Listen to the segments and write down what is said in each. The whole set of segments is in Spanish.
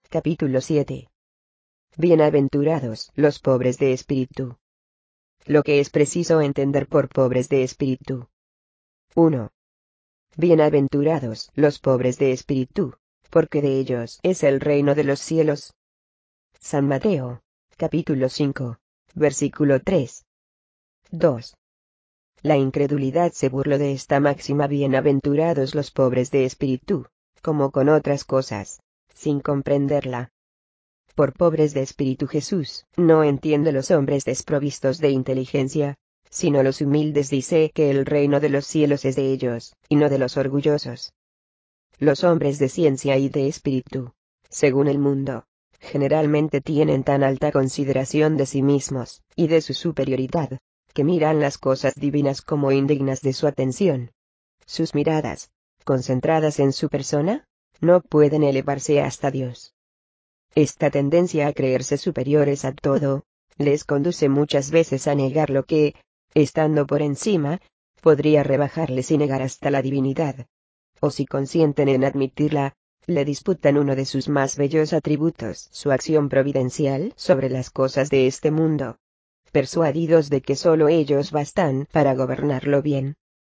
Capítulo 7. Bienaventurados los pobres de espíritu. Lo que es preciso entender por pobres de espíritu. 1. Bienaventurados los pobres de espíritu, porque de ellos es el reino de los cielos. San Mateo, capítulo 5, versículo 3. 2. La incredulidad se burló de esta máxima: bienaventurados los pobres de espíritu, como con otras cosas, sin comprenderla. Por pobres de espíritu Jesús no entiende los hombres desprovistos de inteligencia, sino los humildes. Dice que el reino de los cielos es de ellos, y no de los orgullosos. Los hombres de ciencia y de espíritu, según el mundo, generalmente tienen tan alta consideración de sí mismos, y de su superioridad, que miran las cosas divinas como indignas de su atención. Sus miradas, concentradas en su persona, no pueden elevarse hasta Dios. Esta tendencia a creerse superiores a todo, les conduce muchas veces a negar lo que, estando por encima, podría rebajarles y negar hasta la divinidad. O si consienten en admitirla, le disputan uno de sus más bellos atributos, su acción providencial sobre las cosas de este mundo, persuadidos de que solo ellos bastan para gobernarlo bien.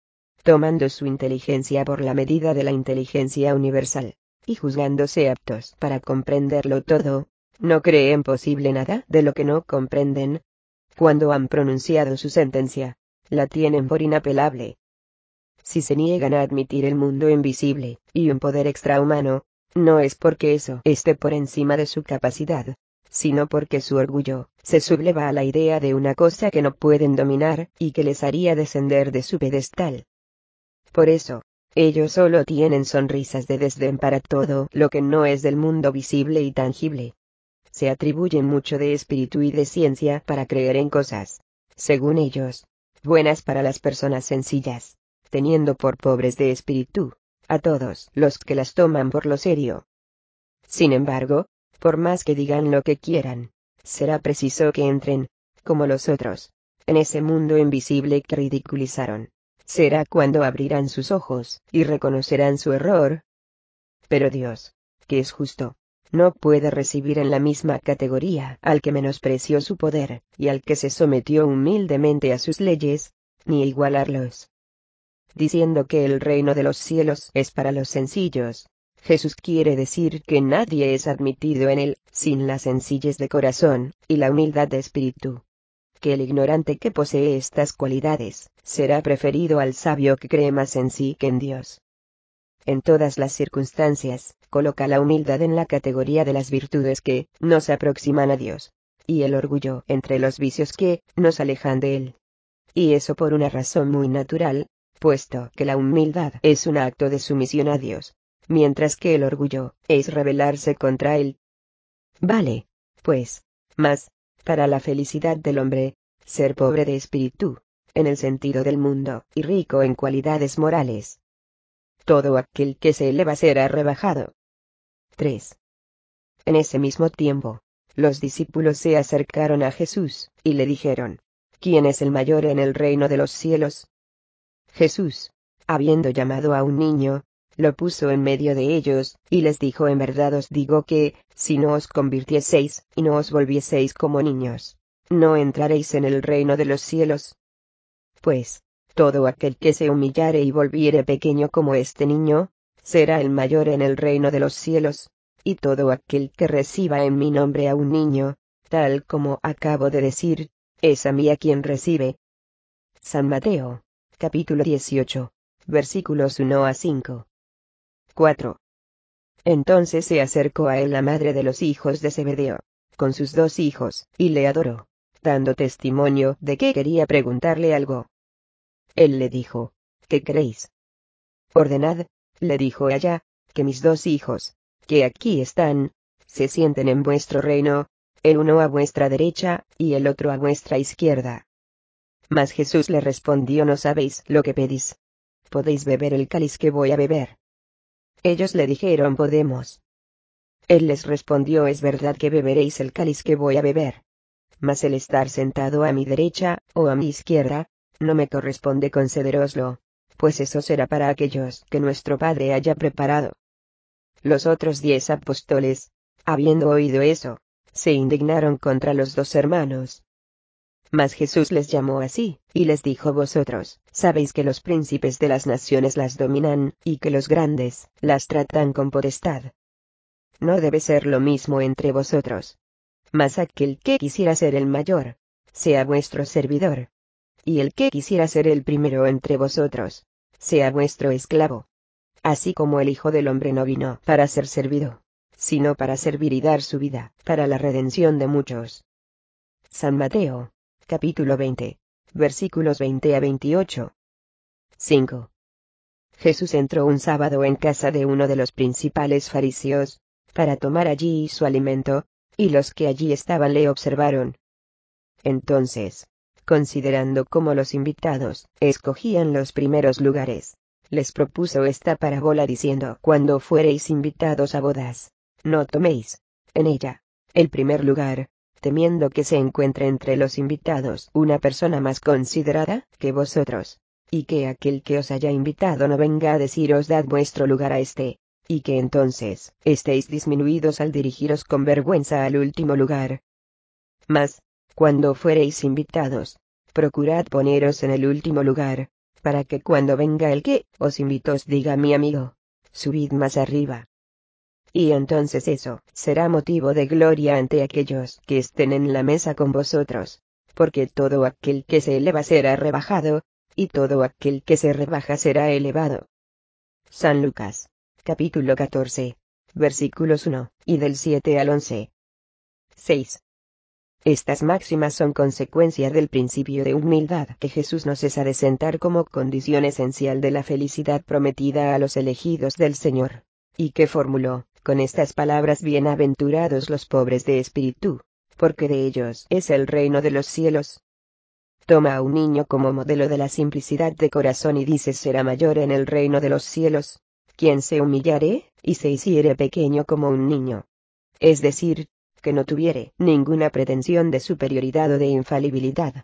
Tomando su inteligencia por la medida de la inteligencia universal, y juzgándose aptos para comprenderlo todo, no creen posible nada de lo que no comprenden. Cuando han pronunciado su sentencia, la tienen por inapelable. Si se niegan a admitir el mundo invisible y un poder extrahumano, no es porque eso esté por encima de su capacidad, sino porque su orgullo se subleva a la idea de una cosa que no pueden dominar y que les haría descender de su pedestal. Por eso, ellos solo tienen sonrisas de desdén para todo lo que no es del mundo visible y tangible. Se atribuyen mucho de espíritu y de ciencia para creer en cosas, según ellos, buenas para las personas sencillas, teniendo por pobres de espíritu a todos los que las toman por lo serio. Sin embargo, por más que digan lo que quieran, será preciso que entren, como los otros, en ese mundo invisible que ridiculizaron. Será cuando abrirán sus ojos y reconocerán su error. Pero Dios, que es justo, no puede recibir en la misma categoría al que menospreció su poder y al que se sometió humildemente a sus leyes, ni igualarlos. Diciendo que el reino de los cielos es para los sencillos, Jesús quiere decir que nadie es admitido en él sin la sencillez de corazón y la humildad de espíritu. Que el ignorante que posee estas cualidades será preferido al sabio que cree más en sí que en Dios. En todas las circunstancias, coloca la humildad en la categoría de las virtudes que nos aproximan a Dios, y el orgullo entre los vicios que nos alejan de él. Y eso por una razón muy natural, puesto que la humildad es un acto de sumisión a Dios, mientras que el orgullo es rebelarse contra él. Vale, pues, más, para la felicidad del hombre, ser pobre de espíritu, en el sentido del mundo, y rico en cualidades morales. Todo aquel que se eleva será rebajado. 3. En ese mismo tiempo, los discípulos se acercaron a Jesús, y le dijeron: ¿Quién es el mayor en el reino de los cielos? Jesús, habiendo llamado a un niño, lo puso en medio de ellos, y les dijo: en verdad os digo que, si no os convirtieseis, y no os volvieseis como niños, no entraréis en el reino de los cielos. Pues, todo aquel que se humillare y volviere pequeño como este niño, será el mayor en el reino de los cielos, y todo aquel que reciba en mi nombre a un niño, tal como acabo de decir, es a mí a quien recibe. San Mateo, capítulo 18, versículos 1 a 5. 4. Entonces se acercó a él la madre de los hijos de Zebedeo, con sus 2 hijos, y le adoró, dando testimonio de que quería preguntarle algo. Él le dijo: ¿Qué queréis? Ordenad, le dijo ella, que mis 2 hijos, que aquí están, se sienten en vuestro reino, el uno a vuestra derecha, y el otro a vuestra izquierda. Mas Jesús le respondió: no sabéis lo que pedís. ¿Podéis beber el cáliz que voy a beber? Ellos le dijeron: podemos. Él les respondió: es verdad que beberéis el cáliz que voy a beber. Mas el estar sentado a mi derecha, o a mi izquierda, no me corresponde concederoslo, pues eso será para aquellos que nuestro Padre haya preparado. Los otros 10 apóstoles, Habiendo oído eso, se indignaron contra los dos hermanos. Mas Jesús les llamó así, y les dijo: vosotros sabéis que los príncipes de las naciones las dominan, y que los grandes las tratan con potestad. No debe ser lo mismo entre vosotros. Mas aquel que quisiera ser el mayor, sea vuestro servidor. Y el que quisiera ser el primero entre vosotros, sea vuestro esclavo. Así como el Hijo del Hombre no vino para ser servido, sino para servir y dar su vida para la redención de muchos. San Mateo, capítulo 20, versículos 20 a 28. 5. Jesús entró un sábado en casa de uno de los principales fariseos, para tomar allí su alimento, y los que allí estaban le observaron. Entonces, considerando cómo los invitados escogían los primeros lugares, les propuso esta parábola diciendo: cuando fuereis invitados a bodas, no toméis en ella el primer lugar, temiendo que se encuentre entre los invitados una persona más considerada que vosotros, y que aquel que os haya invitado no venga a deciros: dad vuestro lugar a este, y que entonces estéis disminuidos al dirigiros con vergüenza al último lugar. Mas, cuando fuereis invitados, procurad poneros en el último lugar, para que cuando venga el que os invitó os diga: mi amigo, subid más arriba. Y entonces eso será motivo de gloria ante aquellos que estén en la mesa con vosotros, porque todo aquel que se eleva será rebajado, y todo aquel que se rebaja será elevado. San Lucas, capítulo 14, versículos 1, y del 7 al 11. 6. Estas máximas son consecuencia del principio de humildad que Jesús nos cesa de sentar como condición esencial de la felicidad prometida a los elegidos del Señor, y que formuló con estas palabras: bienaventurados los pobres de espíritu, porque de ellos es el reino de los cielos. Toma a un niño como modelo de la simplicidad de corazón y dice: será mayor en el reino de los cielos quien se humillare y se hiciere pequeño como un niño. Es decir, que no tuviere ninguna pretensión de superioridad o de infalibilidad.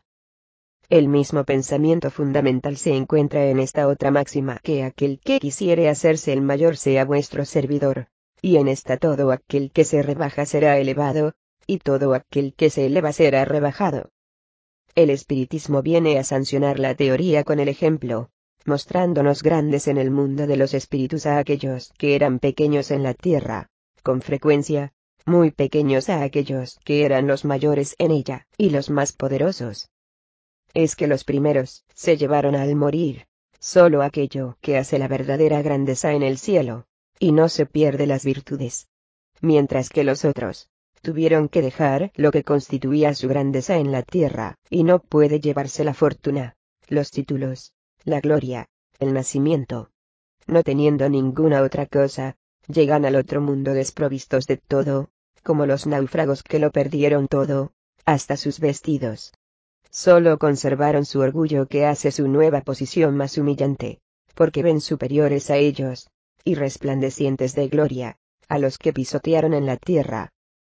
El mismo pensamiento fundamental se encuentra en esta otra máxima: que aquel que quisiere hacerse el mayor sea vuestro servidor, y en esta: todo aquel que se rebaja será elevado, y todo aquel que se eleva será rebajado. El espiritismo viene a sancionar la teoría con el ejemplo, mostrándonos grandes en el mundo de los espíritus a aquellos que eran pequeños en la tierra, con frecuencia, muy pequeños a aquellos que eran los mayores en ella, y los más poderosos. Es que los primeros se llevaron al morir solo aquello que hace la verdadera grandeza en el cielo, y no se pierde las virtudes. Mientras que los otros tuvieron que dejar lo que constituía su grandeza en la tierra, y no puede llevarse la fortuna, los títulos, la gloria, el nacimiento. No teniendo ninguna otra cosa, llegan al otro mundo desprovistos de todo, como los náufragos que lo perdieron todo, hasta sus vestidos. Solo conservaron su orgullo, que hace su nueva posición más humillante, porque ven superiores a ellos, y resplandecientes de gloria, a los que pisotearon en la tierra.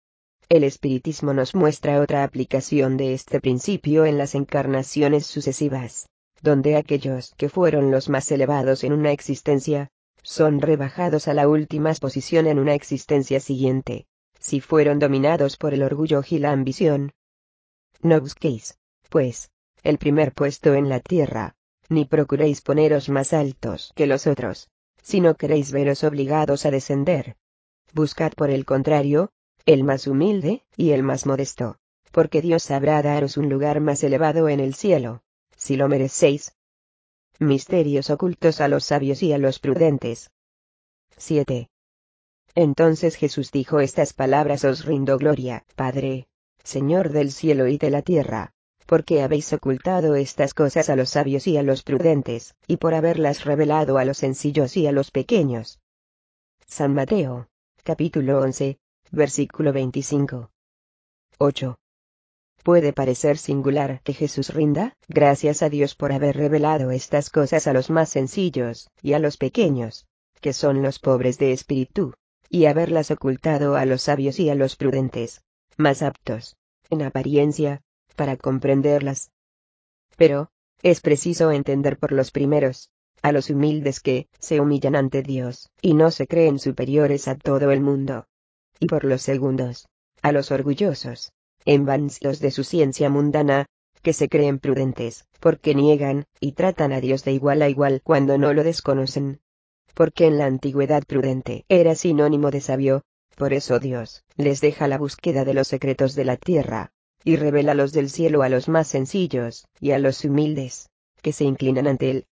El espiritismo nos muestra otra aplicación de este principio en las encarnaciones sucesivas, donde aquellos que fueron los más elevados en una existencia, son rebajados a la última posición en una existencia siguiente, si fueron dominados por el orgullo y la ambición. No busquéis, pues, el primer puesto en la tierra, ni procuréis poneros más altos que los otros, si no queréis veros obligados a descender. Buscad por el contrario, el más humilde y el más modesto, porque Dios sabrá daros un lugar más elevado en el cielo, si lo merecéis. Misterios ocultos a los sabios y a los prudentes. 7. Entonces Jesús dijo estas palabras: os rindo gloria, Padre, Señor del cielo y de la tierra, porque habéis ocultado estas cosas a los sabios y a los prudentes, y por haberlas revelado a los sencillos y a los pequeños. San Mateo, capítulo 11, versículo 25. 8. Puede parecer singular que Jesús rinda gracias a Dios por haber revelado estas cosas a los más sencillos y a los pequeños, que son los pobres de espíritu, y haberlas ocultado a los sabios y a los prudentes, más aptos, en apariencia, para comprenderlas. Pero, es preciso entender por los primeros, a los humildes que se humillan ante Dios, y no se creen superiores a todo el mundo. y por los segundos, a los orgullosos, envancios de su ciencia mundana, que se creen prudentes, porque niegan, y tratan a Dios de igual a igual cuando no lo desconocen. Porque en la antigüedad prudente era sinónimo de sabio, por eso Dios les deja la búsqueda de los secretos de la tierra, y revela los del cielo a los más sencillos, y a los humildes, que se inclinan ante él.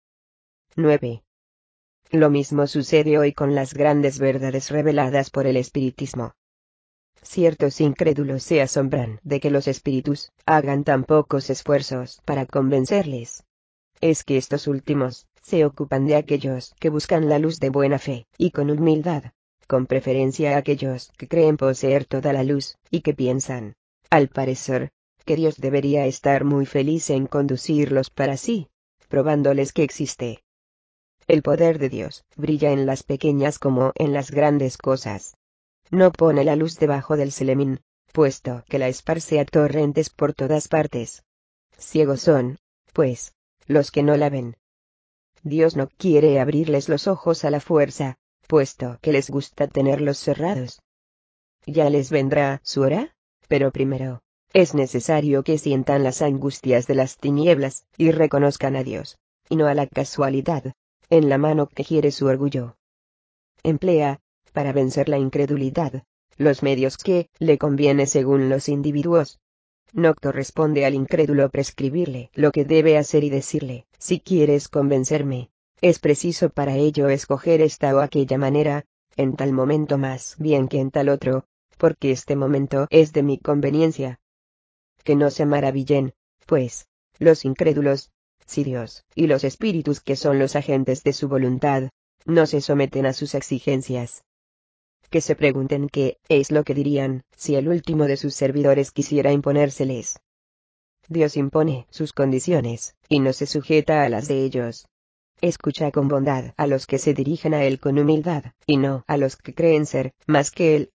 9. Lo mismo sucede hoy con las grandes verdades reveladas por el espiritismo. Ciertos incrédulos se asombran de que los espíritus hagan tan pocos esfuerzos para convencerles. Es que estos últimos se ocupan de aquellos que buscan la luz de buena fe, y con humildad, con preferencia a aquellos que creen poseer toda la luz, y que piensan, al parecer, que Dios debería estar muy feliz en conducirlos para sí, probándoles que existe. El poder de Dios brilla en las pequeñas como en las grandes cosas. No pone la luz debajo del selemín, puesto que la esparce a torrentes por todas partes. Ciegos son, pues, los que no la ven. Dios no quiere abrirles los ojos a la fuerza, puesto que les gusta tenerlos cerrados. Ya les vendrá su hora, pero primero, es necesario que sientan las angustias de las tinieblas, y reconozcan a Dios, y no a la casualidad, en la mano que hiere su orgullo. Emplea, para vencer la incredulidad, los medios que le conviene según los individuos. No corresponde al incrédulo prescribirle lo que debe hacer y decirle, si quieres convencerme, es preciso para ello escoger esta o aquella manera, en tal momento más bien que en tal otro, porque este momento es de mi conveniencia. Que no se maravillen, pues, los incrédulos, si Dios y los espíritus que son los agentes de su voluntad, no se someten a sus exigencias. Que se pregunten qué es lo que dirían, si el último de sus servidores quisiera imponérseles. Dios impone sus condiciones, y no se sujeta a las de ellos. Escucha con bondad a los que se dirigen a Él con humildad, y no a los que creen ser más que Él.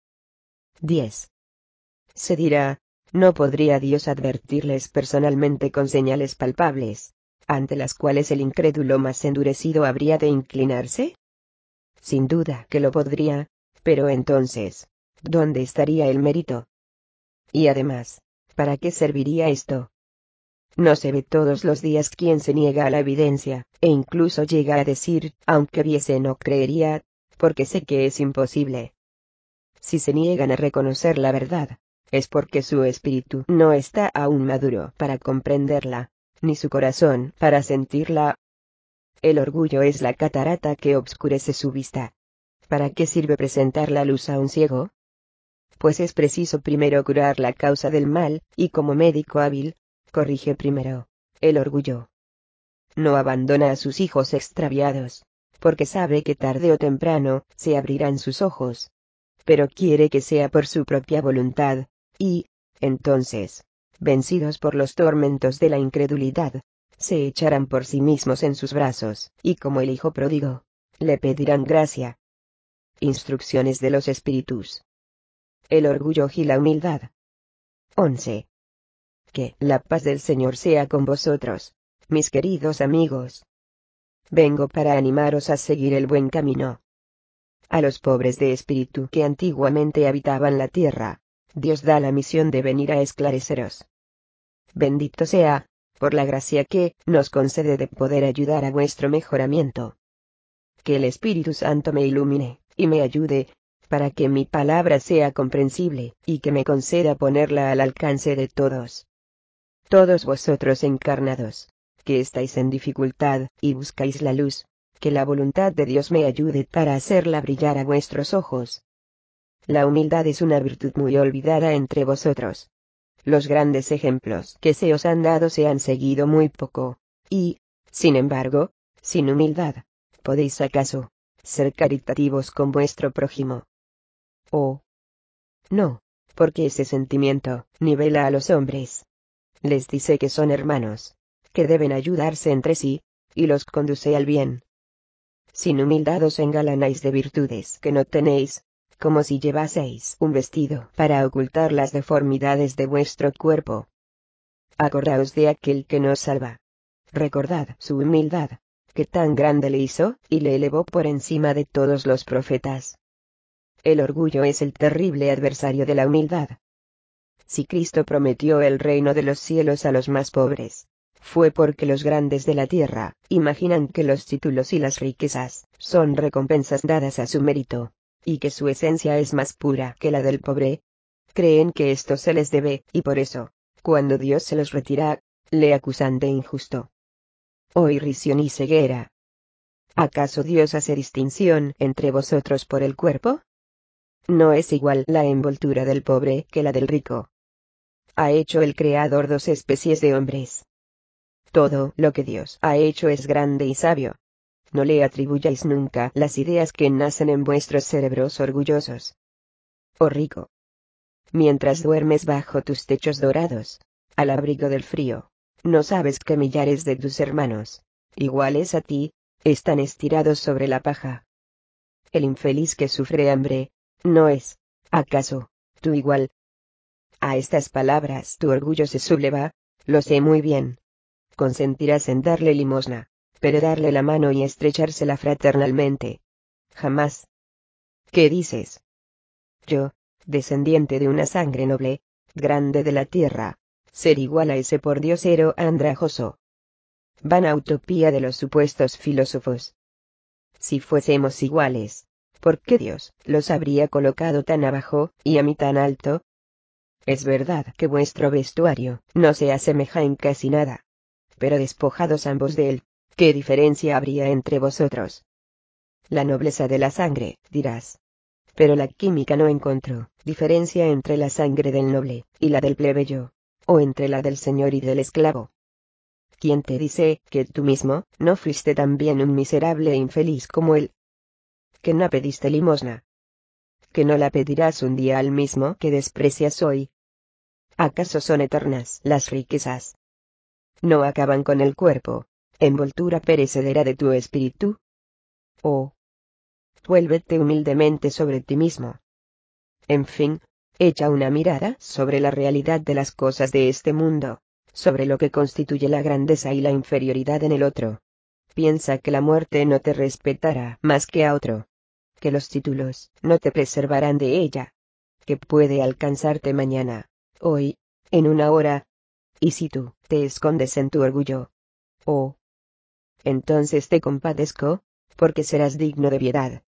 10. Se dirá, ¿no podría Dios advertirles personalmente con señales palpables, ante las cuales el incrédulo más endurecido habría de inclinarse? Sin duda que lo podría, pero entonces, ¿dónde estaría el mérito? Y además, ¿para qué serviría esto? No se ve todos los días quien se niega a la evidencia, e incluso llega a decir, aunque viese no creería, porque sé que es imposible. Si se niegan a reconocer la verdad, es porque su espíritu no está aún maduro para comprenderla, ni su corazón para sentirla. El orgullo es la catarata que obscurece su vista. ¿Para qué sirve presentar la luz a un ciego? Pues es preciso primero curar la causa del mal, y como médico hábil, corrige primero el orgullo. No abandona a sus hijos extraviados, porque sabe que tarde o temprano se abrirán sus ojos. Pero quiere que sea por su propia voluntad, y, entonces, vencidos por los tormentos de la incredulidad, se echarán por sí mismos en sus brazos, y como el hijo pródigo, le pedirán gracia. Instrucciones de los espíritus. El orgullo y la humildad. 11. Que la paz del Señor sea con vosotros, mis queridos amigos. Vengo para animaros a seguir el buen camino. A los pobres de espíritu que antiguamente habitaban la tierra, Dios da la misión de venir a esclareceros. Bendito sea, por la gracia que nos concede de poder ayudar a vuestro mejoramiento. Que el Espíritu Santo me ilumine, y me ayude, para que mi palabra sea comprensible, y que me conceda ponerla al alcance de todos. Todos vosotros encarnados, que estáis en dificultad, y buscáis la luz, que la voluntad de Dios me ayude para hacerla brillar a vuestros ojos. La humildad es una virtud muy olvidada entre vosotros. Los grandes ejemplos que se os han dado se han seguido muy poco, y, sin embargo, sin humildad, ¿podéis acaso ser caritativos con vuestro prójimo? Oh, no, porque ese sentimiento nivela a los hombres. Les dice que son hermanos, que deben ayudarse entre sí, y los conduce al bien. Sin humildad os engalanáis de virtudes que no tenéis, como si llevaseis un vestido para ocultar las deformidades de vuestro cuerpo. Acordaos de aquel que nos salva. Recordad su humildad, que tan grande le hizo, y le elevó por encima de todos los profetas. El orgullo es el terrible adversario de la humildad. Si Cristo prometió el reino de los cielos a los más pobres, fue porque los grandes de la tierra imaginan que los títulos y las riquezas son recompensas dadas a su mérito, y que su esencia es más pura que la del pobre. Creen que esto se les debe, y por eso, cuando Dios se los retira, le acusan de injusto. Oh irrisión y ceguera. ¿Acaso Dios hace distinción entre vosotros por el cuerpo? ¿No es igual la envoltura del pobre que la del rico? ¿Ha hecho el Creador dos especies de hombres? Todo lo que Dios ha hecho es grande y sabio. No le atribuyáis nunca las ideas que nacen en vuestros cerebros orgullosos. Oh rico. Mientras duermes bajo tus techos dorados, al abrigo del frío, no sabes que millares de tus hermanos, iguales a ti, están estirados sobre la paja. El infeliz que sufre hambre, ¿no es, acaso, tú igual? A estas palabras tu orgullo se subleva, lo sé muy bien. Consentirás en darle limosna, pero darle la mano y estrechársela fraternalmente. Jamás. ¿Qué dices? Yo, descendiente de una sangre noble, grande de la tierra, ser igual a ese pordiosero andrajoso. Vana utopía de los supuestos filósofos. Si fuésemos iguales, ¿por qué Dios los habría colocado tan abajo, y a mí tan alto? Es verdad que vuestro vestuario no se asemeja en casi nada. Pero despojados ambos de él, ¿qué diferencia habría entre vosotros? La nobleza de la sangre, dirás. Pero la química no encontró diferencia entre la sangre del noble y la del plebeyo, o entre la del señor y del esclavo. ¿Quién te dice que tú mismo no fuiste también un miserable e infeliz como él? ¿Que no pediste limosna? ¿Que no la pedirás un día al mismo que desprecias hoy? ¿Acaso son eternas las riquezas? ¿No acaban con el cuerpo, envoltura perecedera de tu espíritu? Oh, vuélvete humildemente sobre ti mismo. En fin, echa una mirada sobre la realidad de las cosas de este mundo, sobre lo que constituye la grandeza y la inferioridad en el otro. Piensa que la muerte no te respetará más que a otro, que los títulos no te preservarán de ella, que puede alcanzarte mañana, hoy, en una hora. Y si tú te escondes en tu orgullo, oh, entonces te compadezco, porque serás digno de piedad.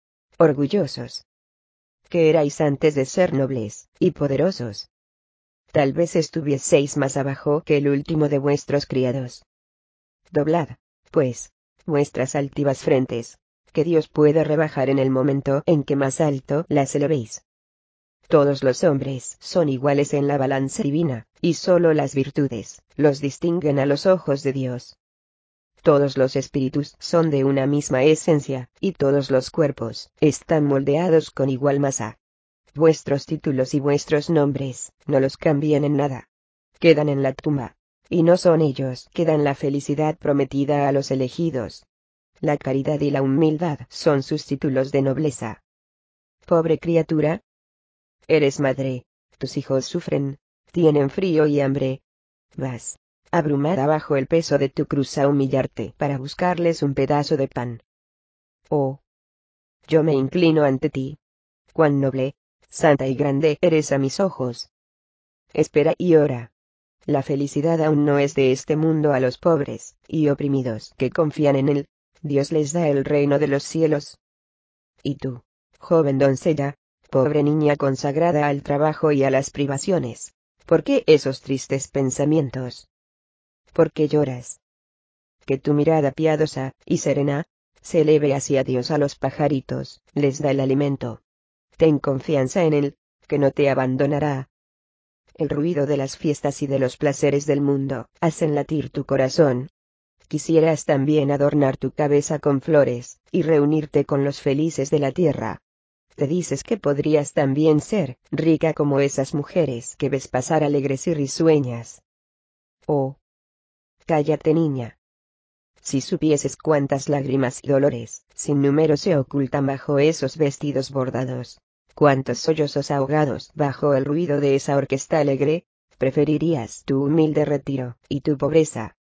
Orgullosos, que erais antes de ser nobles y poderosos. Tal vez estuvieseis más abajo que el último de vuestros criados. Doblad, pues, vuestras altivas frentes, que Dios puede rebajar en el momento en que más alto las elevéis. Todos los hombres son iguales en la balanza divina, y solo las virtudes los distinguen a los ojos de Dios. Todos los espíritus son de una misma esencia, y todos los cuerpos están moldeados con igual masa. Vuestros títulos y vuestros nombres no los cambian en nada. Quedan en la tumba. Y no son ellos que dan la felicidad prometida a los elegidos. La caridad y la humildad son sus títulos de nobleza. Pobre criatura. Eres madre. Tus hijos sufren. Tienen frío y hambre. Vas, abrumada bajo el peso de tu cruz, a humillarte para buscarles un pedazo de pan. Oh, yo me inclino ante ti. Cuán noble, santa y grande eres a mis ojos. Espera y ora. La felicidad aún no es de este mundo. A los pobres y oprimidos que confían en él, Dios les da el reino de los cielos. Y tú, joven doncella, pobre niña consagrada al trabajo y a las privaciones, ¿por qué esos tristes pensamientos? ¿Por qué lloras? Que tu mirada piadosa y serena se eleve hacia Dios. A los pajaritos les da el alimento. Ten confianza en él, que no te abandonará. El ruido de las fiestas y de los placeres del mundo hacen latir tu corazón. Quisieras también adornar tu cabeza con flores, y reunirte con los felices de la tierra. Te dices que podrías también ser rica como esas mujeres que ves pasar alegres y risueñas. Oh, cállate, niña. Si supieses cuántas lágrimas y dolores sin número se ocultan bajo esos vestidos bordados, cuántos sollozos ahogados bajo el ruido de esa orquesta alegre, preferirías tu humilde retiro y tu pobreza.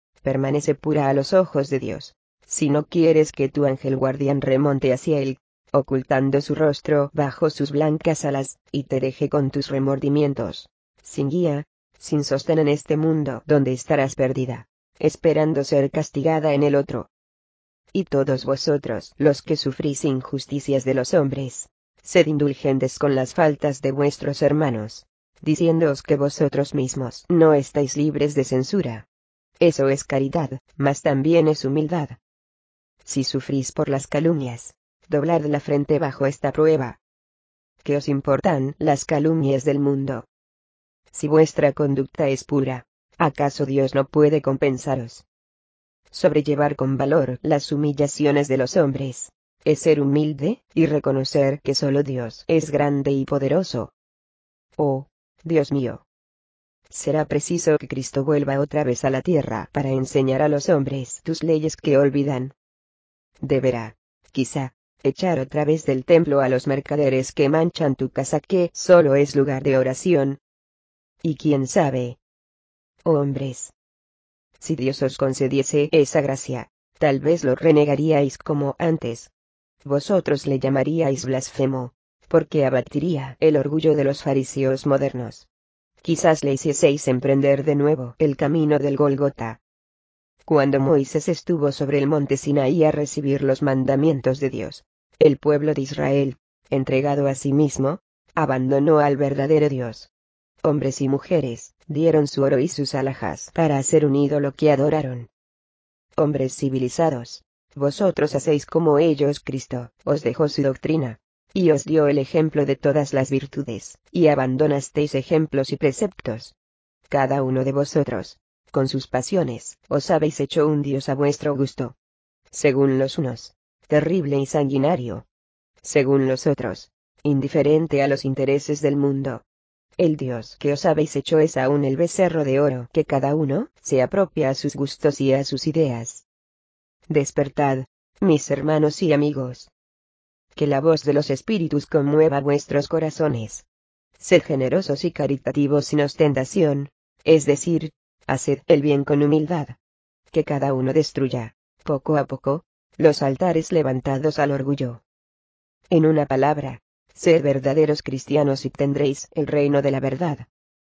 Permanece pura a los ojos de Dios, si no quieres que tu ángel guardián remonte hacia él, ocultando su rostro bajo sus blancas alas, y te deje con tus remordimientos, sin guía, sin sostén en este mundo donde estarás perdida, esperando ser castigada en el otro. Y todos vosotros, los que sufrís injusticias de los hombres, sed indulgentes con las faltas de vuestros hermanos, diciéndoos que vosotros mismos no estáis libres de censura. Eso es caridad, mas también es humildad. Si sufrís por las calumnias, doblad la frente bajo esta prueba. ¿Qué os importan las calumnias del mundo? Si vuestra conducta es pura, ¿acaso Dios no puede compensaros? Sobrellevar con valor las humillaciones de los hombres, es ser humilde, y reconocer que solo Dios es grande y poderoso. Oh, Dios mío. Será preciso que Cristo vuelva otra vez a la tierra para enseñar a los hombres tus leyes que olvidan. Deberá, quizá, echar otra vez del templo a los mercaderes que manchan tu casa, que solo es lugar de oración. Y quién sabe. Oh hombres, si Dios os concediese esa gracia, tal vez lo renegaríais como antes. Vosotros le llamaríais blasfemo, porque abatiría el orgullo de los fariseos modernos. Quizás le hicieseis emprender de nuevo el camino del Gólgota. Cuando Moisés estuvo sobre el monte Sinaí a recibir los mandamientos de Dios, el pueblo de Israel, entregado a sí mismo, abandonó al verdadero Dios. Hombres y mujeres dieron su oro y sus alhajas para hacer un ídolo que adoraron. Hombres civilizados, vosotros hacéis como ellos. Cristo os dejó su doctrina, y os dio el ejemplo de todas las virtudes, y abandonasteis ejemplos y preceptos. Cada uno de vosotros, con sus pasiones, os habéis hecho un Dios a vuestro gusto. Según los unos, terrible y sanguinario. Según los otros, indiferente a los intereses del mundo. El Dios que os habéis hecho es aún el becerro de oro que cada uno se apropia a sus gustos y a sus ideas. Despertad, mis hermanos y amigos. Que la voz de los espíritus conmueva vuestros corazones. Sed generosos y caritativos sin ostentación, es decir, haced el bien con humildad. Que cada uno destruya, poco a poco, los altares levantados al orgullo. En una palabra, sed verdaderos cristianos y tendréis el reino de la verdad.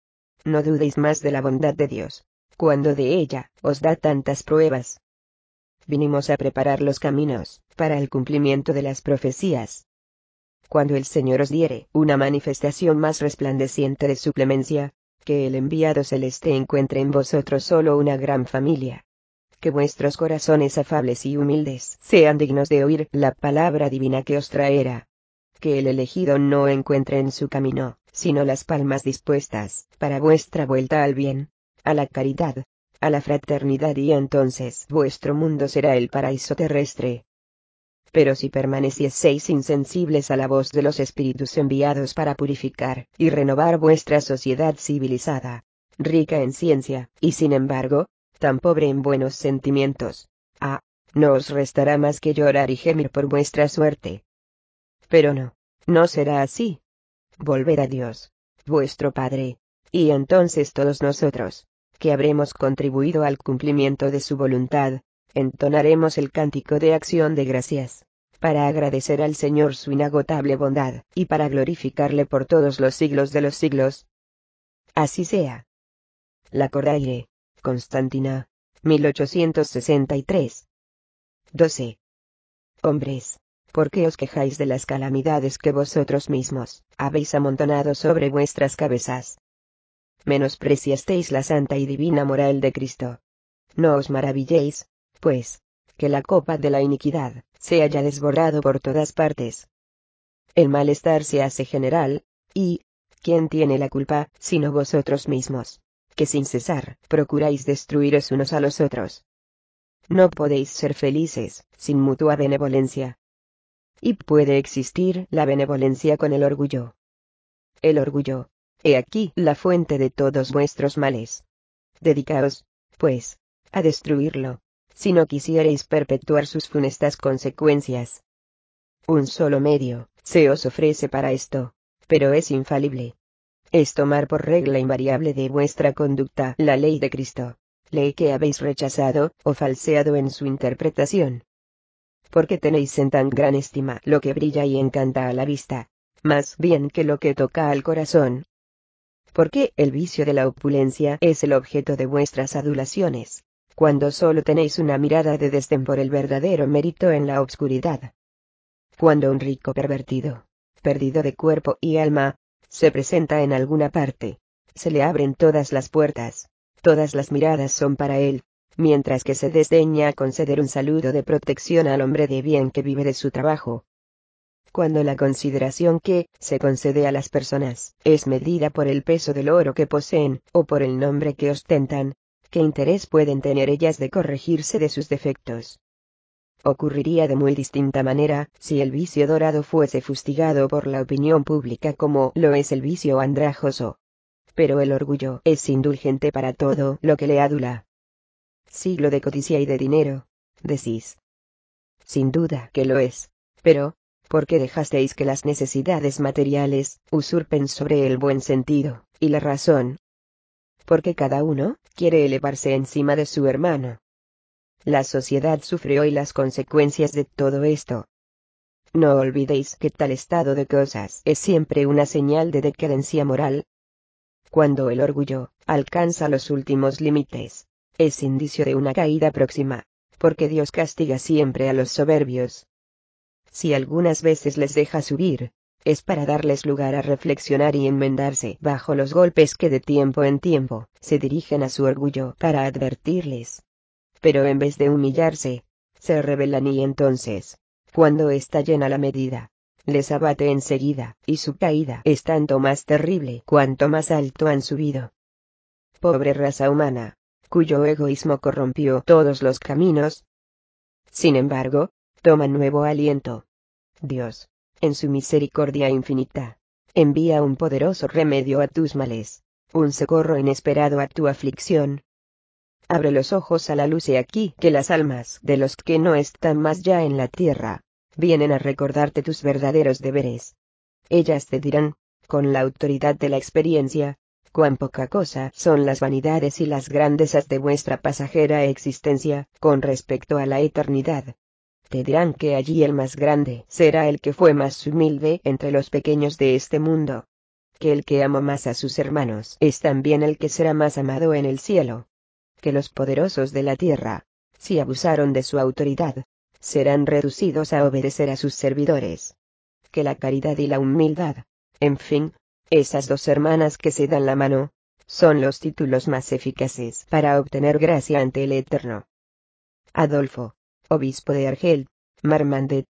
No dudéis más de la bondad de Dios, cuando de ella os da tantas pruebas. Vinimos a preparar los caminos para el cumplimiento de las profecías. Cuando el Señor os diere una manifestación más resplandeciente de su clemencia, que el enviado celeste encuentre en vosotros solo una gran familia. Que vuestros corazones afables y humildes sean dignos de oír la palabra divina que os traerá. Que el elegido no encuentre en su camino, sino las palmas dispuestas para vuestra vuelta al bien, a la caridad, a la fraternidad, y entonces vuestro mundo será el paraíso terrestre. Pero si permanecieseis insensibles a la voz de los espíritus enviados para purificar y renovar vuestra sociedad civilizada, rica en ciencia, y sin embargo, tan pobre en buenos sentimientos, no os restará más que llorar y gemir por vuestra suerte. Pero no será así. Volved a Dios, vuestro Padre, y entonces todos nosotros, que habremos contribuido al cumplimiento de su voluntad, entonaremos el cántico de acción de gracias, para agradecer al Señor su inagotable bondad, y para glorificarle por todos los siglos de los siglos. Así sea. Lacordaire, Constantina, 1863. 12. Hombres, ¿por qué os quejáis de las calamidades que vosotros mismos habéis amontonado sobre vuestras cabezas? Menospreciasteis la santa y divina moral de Cristo. No os maravilléis, pues, que la copa de la iniquidad se haya desbordado por todas partes. El malestar se hace general, y ¿quién tiene la culpa sino vosotros mismos, que sin cesar procuráis destruiros unos a los otros? No podéis ser felices sin mutua benevolencia. Y puede existir la benevolencia con el orgullo. El orgullo, he aquí la fuente de todos vuestros males. Dedicaos, pues, a destruirlo, si no quisierais perpetuar sus funestas consecuencias. Un solo medio se os ofrece para esto, pero es infalible. Es tomar por regla invariable de vuestra conducta la ley de Cristo, ley que habéis rechazado o falseado en su interpretación. porque tenéis en tan gran estima lo que brilla y encanta a la vista, más bien que lo que toca al corazón. Porque el vicio de la opulencia es el objeto de vuestras adulaciones, cuando solo tenéis una mirada de desdén por el verdadero mérito en la obscuridad. Cuando un rico pervertido, perdido de cuerpo y alma, se presenta en alguna parte, se le abren todas las puertas, todas las miradas son para él, mientras que se desdeña conceder un saludo de protección al hombre de bien que vive de su trabajo. Cuando la consideración que se concede a las personas es medida por el peso del oro que poseen, o por el nombre que ostentan, ¿qué interés pueden tener ellas de corregirse de sus defectos? Ocurriría de muy distinta manera, si el vicio dorado fuese fustigado por la opinión pública como lo es el vicio andrajoso. Pero el orgullo es indulgente para todo lo que le adula. Siglo de codicia y de dinero, decís. Sin duda que lo es, pero, ¿por qué dejasteis que las necesidades materiales usurpen sobre el buen sentido y la razón? Porque cada uno quiere elevarse encima de su hermano. La sociedad sufre hoy las consecuencias de todo esto. No olvidéis que tal estado de cosas es siempre una señal de decadencia moral. Cuando el orgullo alcanza los últimos límites, es indicio de una caída próxima, porque Dios castiga siempre a los soberbios. Si algunas veces les deja subir, es para darles lugar a reflexionar y enmendarse bajo los golpes que de tiempo en tiempo se dirigen a su orgullo para advertirles. Pero en vez de humillarse, se rebelan y entonces, cuando está llena la medida, les abate enseguida, y su caída es tanto más terrible cuanto más alto han subido. Pobre raza humana, cuyo egoísmo corrompió todos los caminos. Sin embargo, toma nuevo aliento. Dios, en su misericordia infinita, envía un poderoso remedio a tus males, un socorro inesperado a tu aflicción. Abre los ojos a la luz y aquí que las almas de los que no están más ya en la tierra, vienen a recordarte tus verdaderos deberes. Ellas te dirán, con la autoridad de la experiencia, cuán poca cosa son las vanidades y las grandezas de vuestra pasajera existencia, con respecto a la eternidad. Te dirán que allí el más grande será el que fue más humilde entre los pequeños de este mundo. Que el que ama más a sus hermanos es también el que será más amado en el cielo. Que los poderosos de la tierra, si abusaron de su autoridad, serán reducidos a obedecer a sus servidores. Que la caridad y la humildad, en fin, esas dos hermanas que se dan la mano, son los títulos más eficaces para obtener gracia ante el Eterno. Adolfo, obispo de Argel, Marmandet,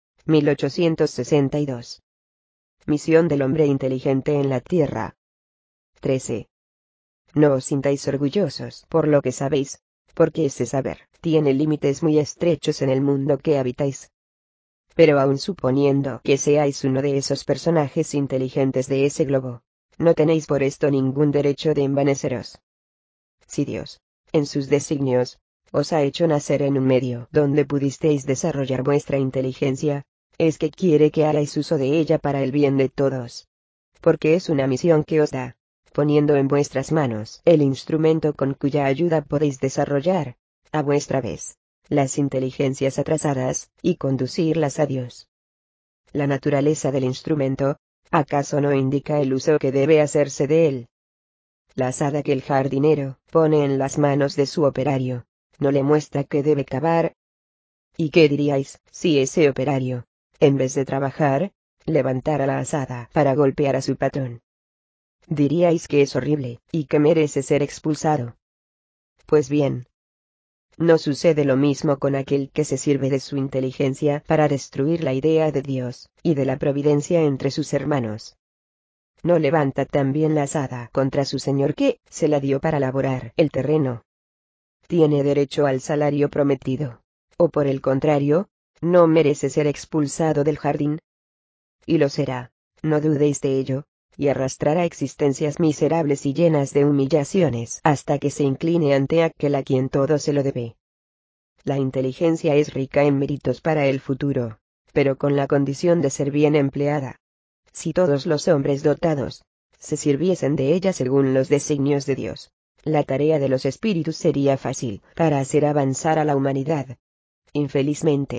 1862. Misión del hombre inteligente en la tierra. 13. No os sintáis orgullosos por lo que sabéis, porque ese saber tiene límites muy estrechos en el mundo que habitáis. Pero aun suponiendo que seáis uno de esos personajes inteligentes de ese globo, no tenéis por esto ningún derecho de envaneceros. Si Dios, en sus designios, os ha hecho nacer en un medio donde pudisteis desarrollar vuestra inteligencia, es que quiere que hagáis uso de ella para el bien de todos. Porque es una misión que os da, poniendo en vuestras manos el instrumento con cuya ayuda podéis desarrollar, a vuestra vez, las inteligencias atrasadas, y conducirlas a Dios. La naturaleza del instrumento, ¿acaso no indica el uso que debe hacerse de él? La azada que el jardinero pone en las manos de su operario, ¿no le muestra que debe cavar? ¿Y qué diríais, si ese operario, en vez de trabajar, levantara la azada para golpear a su patrón? Diríais que es horrible, y que merece ser expulsado. Pues bien, no sucede lo mismo con aquel que se sirve de su inteligencia para destruir la idea de Dios, y de la providencia entre sus hermanos. ¿No levanta también la azada contra su señor que se la dio para laborar el terreno? ¿Tiene derecho al salario prometido? ¿O por el contrario, no merece ser expulsado del jardín? Y lo será, no dudéis de ello, y arrastrará existencias miserables y llenas de humillaciones hasta que se incline ante aquel a quien todo se lo debe. La inteligencia es rica en méritos para el futuro, pero con la condición de ser bien empleada. Si todos los hombres dotados se sirviesen de ella según los designios de Dios, la tarea de los espíritus sería fácil para hacer avanzar a la humanidad. Infelizmente,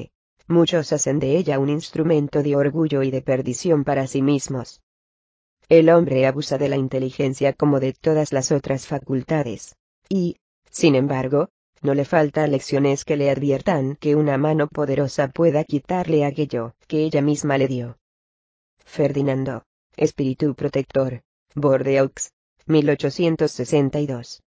muchos hacen de ella un instrumento de orgullo y de perdición para sí mismos. El hombre abusa de la inteligencia como de todas las otras facultades, y, sin embargo, no le falta lecciones que le adviertan que una mano poderosa pueda quitarle aquello que ella misma le dio. Ferdinando, Espíritu Protector, Bordeaux, 1862.